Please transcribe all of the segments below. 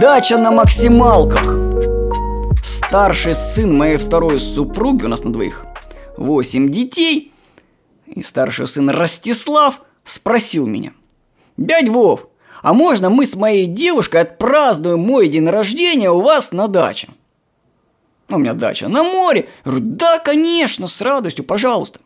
Дача на максималках. Старший сын моей второй супруги, у нас на двоих 8 детей, и старший сын Ростислав спросил меня: «Дядь Вов, а можно мы с моей девушкой отпразднуем мой день рождения у вас на даче?» У меня дача на море. Я говорю: да, конечно, с радостью, пожалуйста.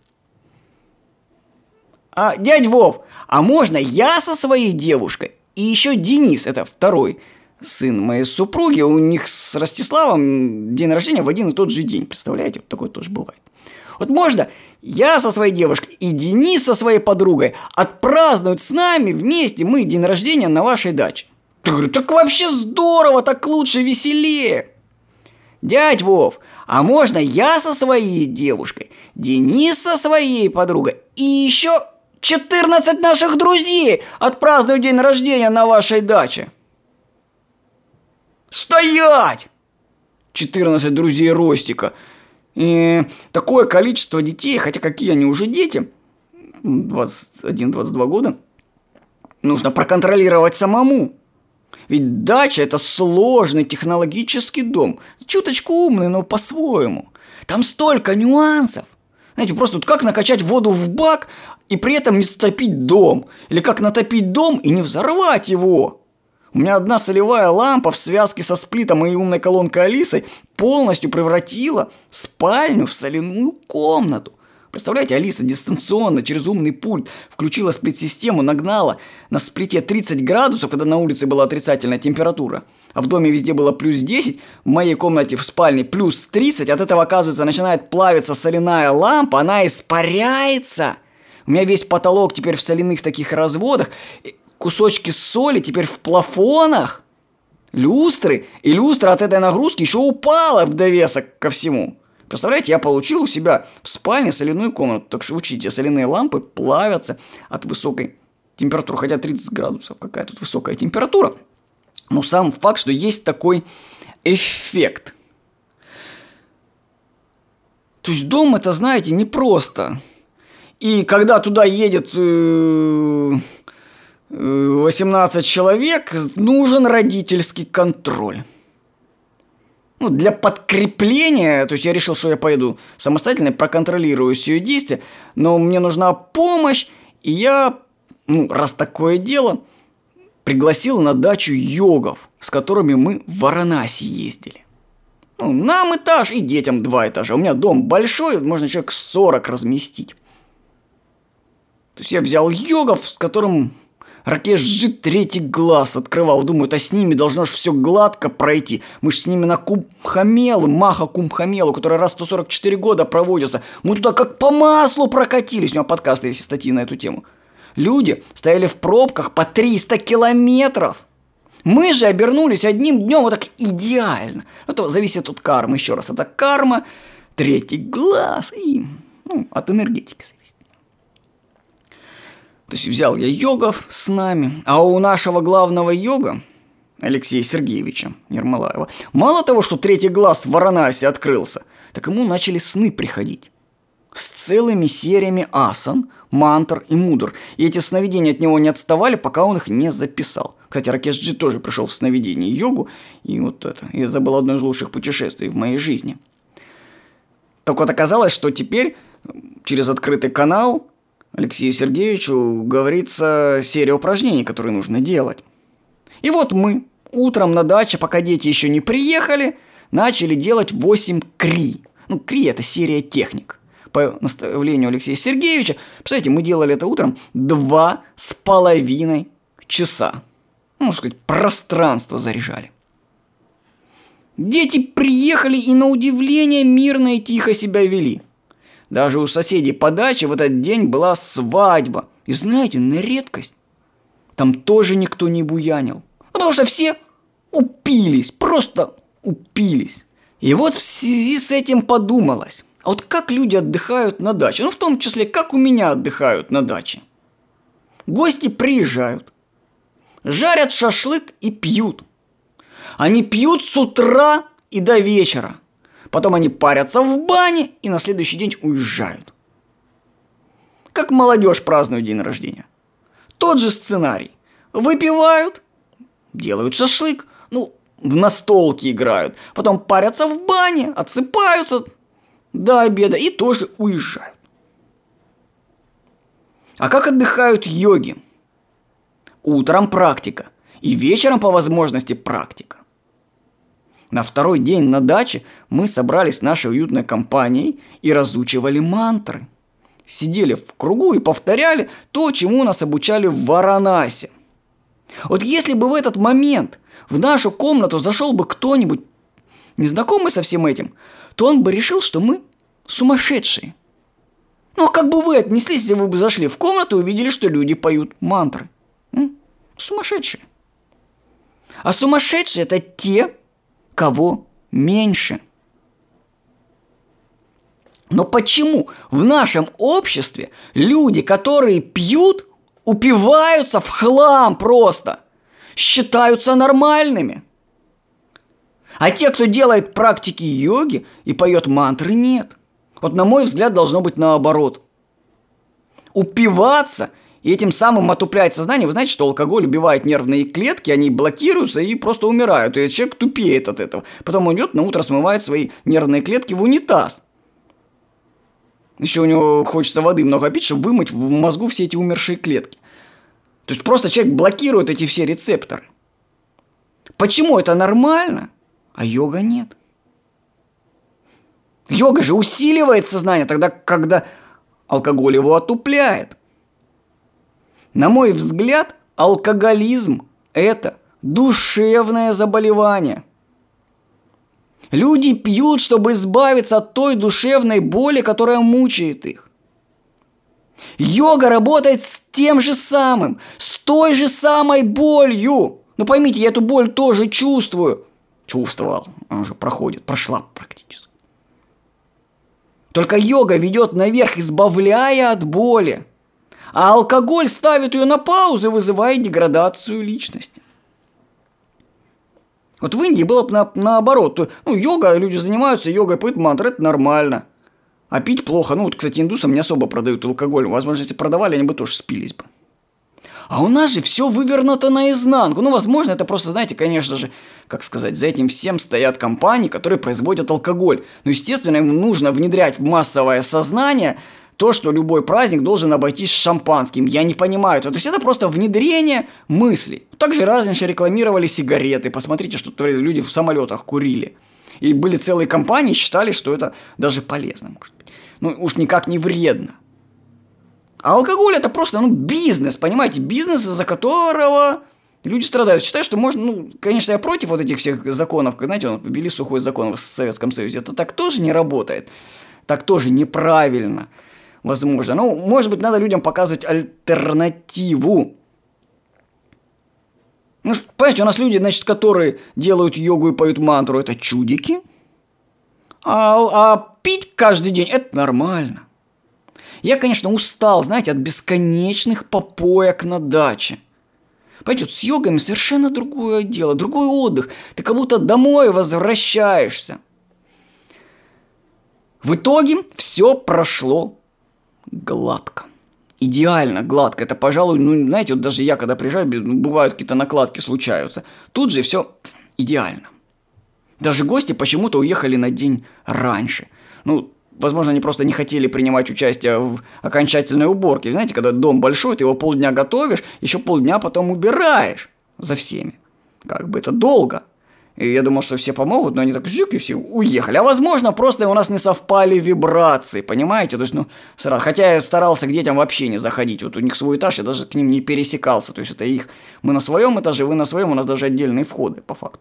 А дядь Вов, а можно я со своей девушкой и еще Денис, это второй сын моей супруги, у них с Ростиславом день рождения в один и тот же день, представляете, вот такое тоже бывает. Вот можно я со своей девушкой и Денис со своей подругой отпразднуют с нами вместе мы день рождения на вашей даче? Я говорю: так вообще здорово, так лучше, веселее. Дядь Вов, а можно я со своей девушкой, Денис со своей подругой и еще 14 наших друзей отпразднуют день рождения на вашей даче? Стоять! 14 друзей Ростика. И такое количество детей, хотя какие они уже дети, 21-22 года, нужно проконтролировать самому. Ведь дача – это сложный технологический дом. Чуточку умный, но по-своему. Там столько нюансов. Знаете, просто вот как накачать воду в бак и при этом не затопить дом. Или как натопить дом и не взорвать его. У меня одна солевая лампа в связке со сплитом и умной колонкой Алисой полностью превратила спальню в соляную комнату. Представляете, Алиса дистанционно через умный пульт включила сплит-систему, нагнала на сплите 30 градусов, когда на улице была отрицательная температура, а в доме везде было плюс 10, в моей комнате в спальне плюс 30, от этого, оказывается, начинает плавиться соляная лампа, она испаряется. У меня весь потолок теперь в соляных таких разводах, кусочки соли теперь в плафонах, люстры, и люстра от этой нагрузки еще упала в довесок ко всему. Представляете, я получил у себя в спальне соляную комнату. Так что учите, соляные лампы плавятся от высокой температуры. Хотя 30 градусов, какая тут высокая температура. Но сам факт, что есть такой эффект. То есть дом это, знаете, непросто. И когда туда едет 18 человек, нужен родительский контроль. Для подкрепления, то есть я решил, что я поеду самостоятельно, проконтролирую все ее действия, но мне нужна помощь, и я, раз такое дело, пригласил на дачу йогов, с которыми мы в Варанаси ездили. Нам этаж и детям 2 этажа. У меня дом большой, можно человек 40 разместить. То есть я взял йогов, с которым Ракеш-джи 3-й глаз открывал. Думаю, с ними должно же все гладко пройти. Мы же с ними на Кумбхамелу, Маха Кумбхамелу, который раз в 144 года проводится. Мы туда как по маслу прокатились. У него подкасты есть, статьи на эту тему. Люди стояли в пробках по 300 километров. Мы же обернулись одним днем вот так идеально. Это зависит от кармы. Еще раз, это карма, 3-й глаз и от энергетики зависит. То есть взял я йогов с нами, а у нашего главного йога, Алексея Сергеевича Ермолаева, мало того, что 3-й глаз в Варанаси открылся, так ему начали сны приходить. С целыми сериями асан, мантр и мудр. И эти сновидения от него не отставали, пока он их не записал. Кстати, Ракеш-джи тоже пришел в сновидение йогу, и это было одно из лучших путешествий в моей жизни. Так вот оказалось, что теперь через открытый канал Алексею Сергеевичу говорится серия упражнений, которые нужно делать. И вот мы утром на даче, пока дети еще не приехали, начали делать 8 кри. Кри – это серия техник. По наставлению Алексея Сергеевича, представляете, мы делали это утром 2,5 часа. Можно сказать, пространство заряжали. Дети приехали и на удивление мирно и тихо себя вели. Даже у соседей по даче в этот день была свадьба. И знаете, на редкость, там тоже никто не буянил. Потому что все упились, просто упились. И вот в связи с этим подумалось, а вот как люди отдыхают на даче? В том числе, как у меня отдыхают на даче. Гости приезжают, жарят шашлык и пьют. Они пьют с утра и до вечера. Потом они парятся в бане и на следующий день уезжают. Как молодежь празднует день рождения. Тот же сценарий. Выпивают, делают шашлык, в настолки играют, потом парятся в бане, отсыпаются до обеда и тоже уезжают. А как отдыхают йоги? Утром практика и вечером по возможности практика. На второй день на даче мы собрались с нашей уютной компанией и разучивали мантры. Сидели в кругу и повторяли то, чему нас обучали в Варанаси. Вот если бы в этот момент в нашу комнату зашел бы кто-нибудь, незнакомый со всем этим, то он бы решил, что мы сумасшедшие. Ну, а как бы вы отнеслись, если вы бы зашли в комнату и увидели, что люди поют мантры? Сумасшедшие. А сумасшедшие – это те, кого меньше. Но почему в нашем обществе люди, которые пьют, упиваются в хлам просто, считаются нормальными? А те, кто делает практики йоги и поет мантры, нет. Вот на мой взгляд должно быть наоборот. Упиваться и этим самым отуплять сознание. Вы знаете, что алкоголь убивает нервные клетки, они блокируются и просто умирают. И человек тупеет от этого. Потом он идет на утро, смывает свои нервные клетки в унитаз. Еще у него хочется воды много пить, чтобы вымыть в мозгу все эти умершие клетки. То есть просто человек блокирует эти все рецепторы. Почему это нормально, а йога нет? Йога же усиливает сознание тогда, когда алкоголь его отупляет. На мой взгляд, алкоголизм – это душевное заболевание. Люди пьют, чтобы избавиться от той душевной боли, которая мучает их. Йога работает с тем же самым, с той же самой болью. Ну поймите, я эту боль тоже чувствую. Чувствовал, она уже проходит, прошла практически. Только йога ведет наверх, избавляя от боли. А алкоголь ставит ее на паузу и вызывает деградацию личности. Вот в Индии было бы наоборот. Йога, люди занимаются йогой, поют мантры, это нормально. А пить плохо. Кстати, индусам не особо продают алкоголь. Возможно, если продавали, они бы тоже спились бы. А у нас же все вывернуто наизнанку. Возможно, это просто, знаете, конечно же, как сказать, за этим всем стоят компании, которые производят алкоголь. Естественно, им нужно внедрять в массовое сознание то, что любой праздник должен обойтись шампанским. Я не понимаю это. То есть это просто внедрение мыслей. Также раньше рекламировали сигареты. Посмотрите, что люди в самолетах курили. И были целые компании, считали, что это даже полезно, может быть. Уж никак не вредно. А алкоголь это просто, бизнес, понимаете? Бизнес, из-за которого люди страдают. Считаю, что можно, конечно, я против вот этих всех законов. Знаете, ввели сухой закон в Советском Союзе. Это так тоже не работает. Так тоже неправильно. Возможно. Может быть, надо людям показывать альтернативу. Понимаете, у нас люди, которые делают йогу и поют мантру, это чудики. А пить каждый день – это нормально. Я, конечно, устал, знаете, от бесконечных попоек на даче. Понимаете, с йогами совершенно другое дело, другой отдых. Ты как будто домой возвращаешься. В итоге все прошло гладко. Идеально гладко. Это, пожалуй, знаете, вот даже я, когда приезжаю, бывают какие-то накладки случаются. Тут же все идеально. Даже гости почему-то уехали на день раньше. Возможно, они просто не хотели принимать участие в окончательной уборке. Знаете, когда дом большой, ты его полдня готовишь, еще полдня потом убираешь за всеми. Как бы это долго. И я думал, что все помогут, но они так зюк и все уехали. А возможно, просто у нас не совпали вибрации, понимаете? То есть, сразу. Хотя я старался к детям вообще не заходить. Вот у них свой этаж, я даже к ним не пересекался. То есть, это их. Мы на своем этаже, вы на своем, у нас даже отдельные входы, по факту.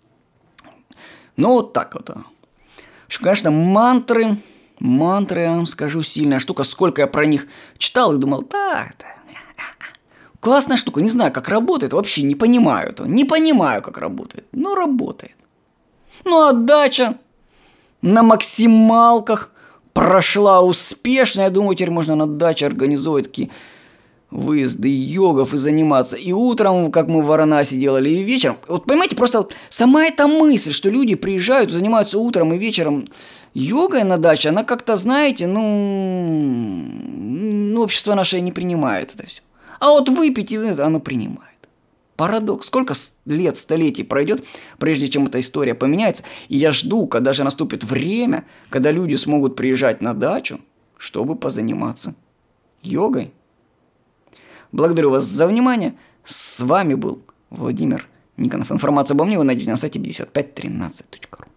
Вот так вот. Конечно, мантры, я вам скажу, сильная штука. Сколько я про них читал и думал, классная штука, не знаю, как работает, вообще не понимаю этого. Не понимаю, как работает, но работает. А дача на максималках прошла успешно. Я думаю, теперь можно на даче организовывать такие выезды йогов и заниматься и утром, как мы в Варанаси делали, и вечером. Вот понимаете, просто сама эта мысль, что люди приезжают, занимаются утром и вечером йогой на даче, она как-то, знаете, общество наше не принимает это все. А вот выпить оно принимает. Парадокс. Сколько лет, столетий пройдет, прежде чем эта история поменяется. И я жду, когда же наступит время, когда люди смогут приезжать на дачу, чтобы позаниматься йогой. Благодарю вас за внимание. С вами был Владимир Никонов. Информацию обо мне вы найдете на сайте 5513.ru.